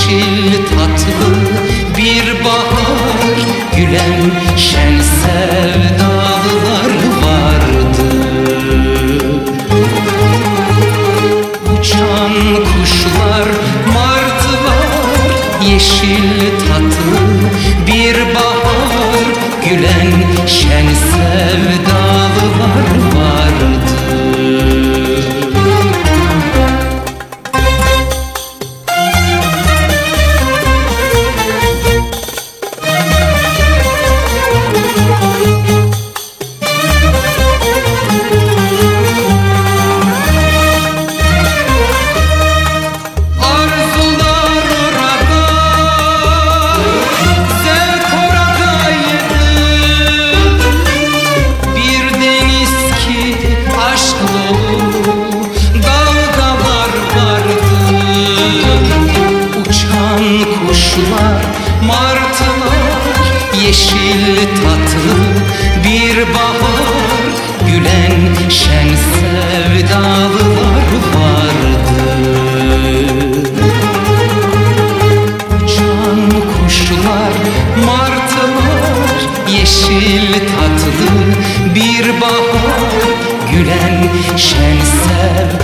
yeşil tatlı bir bahar, gülen şen sevdalılar vardı. Uçan kuşlar, martılar, yeşil tatlı bir bahar, gülen şen sevdalılar vardı. Martılar, yeşil tatlı bir bahar, gülen şen sevdalılar vardı. Uçan kuşlar, martılar, yeşil tatlı bir bahar, gülen şen sevdalılar